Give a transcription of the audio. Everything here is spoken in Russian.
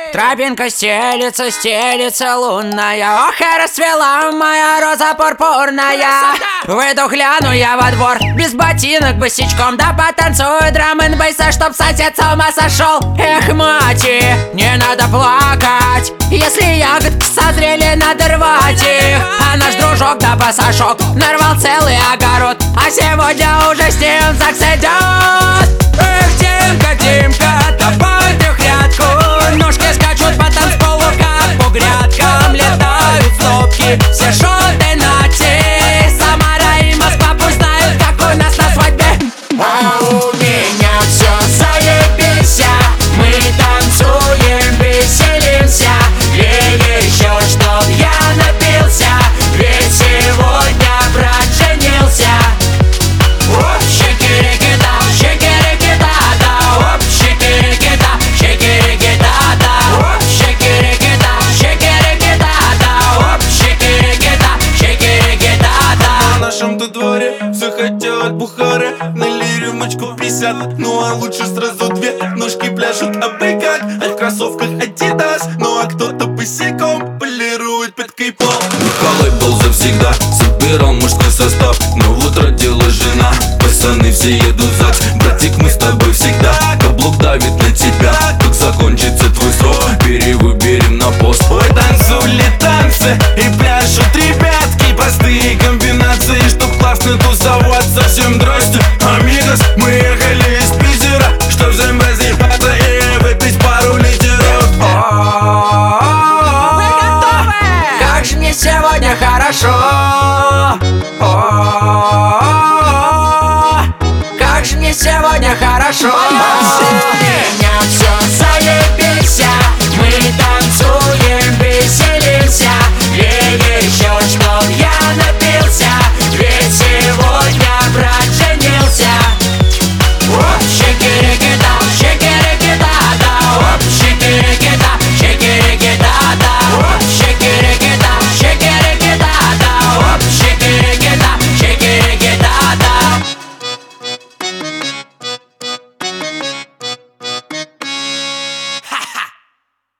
Тропинка стелится, стелится лунная. Ох, и расцвела моя роза пурпурная. Выйду, гляну я во двор, без ботинок, босичком. Да потанцую драм-н-бейса, чтоб сосед с ума сошел. Эх, мати, не надо плакать, если ягодки созрели, надо рвать их. А наш дружок да пасашок нарвал целый огород, а сегодня уже с ним ЗАГС идет. Эх, Тимка, Тимка, топай ты в грядку. Ножки скачут по танцполу, как по грядкам. Летают снопки, все шоты нати. Самара и Москва пусть знают, как у нас на свадьбе. А у меня все заебись, мы танцуем, веселимся. И еще чтоб я напился, ведь сегодня брат женился. Оп, шикирики-да, шикирики-да-да. Оп, шикирики-да, шикирики-да-да. Оп, шикирики-да, шикирики-да-да. Оп, шикирики-да, шикирики-да-да. В нашем-то дворе все хотят бухары. Налей рюмочку 50, ну а лучше сразу две. Ножки пляшут абы-как, а в кроссовках Adidas. Ну а кто-то босиком полирует пяткой пол. Михалай был завсегда, собирал мужской состав. Но вот родилась жена, пацаны все едут в ЗАГС. Братик, мы с тобой всегда, каблук давит на тебя. Как закончится твой срок, перевыберем на пост. Ой, танцули танцы и пляшут ребятки. Простые комбинации, чтоб классно тусоваться. Всем здрасте, амигос. Мы ехали из Питера, чтоб всем разъебаться и выпить пару литеров. Как же мне сегодня хорошо. Как же мне сегодня хорошо. У меня все заебись.